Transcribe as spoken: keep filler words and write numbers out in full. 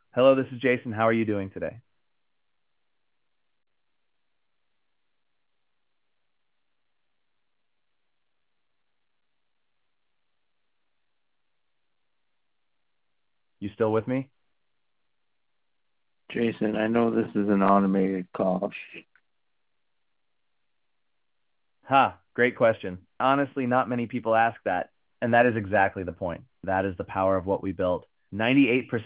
Hello, this is Jason. How are you doing today? You still with me? Jason, I know this is an automated call. Ha, great question. Honestly, not many people ask that, and that is exactly the point. That is the power of what we built. ninety-eight percent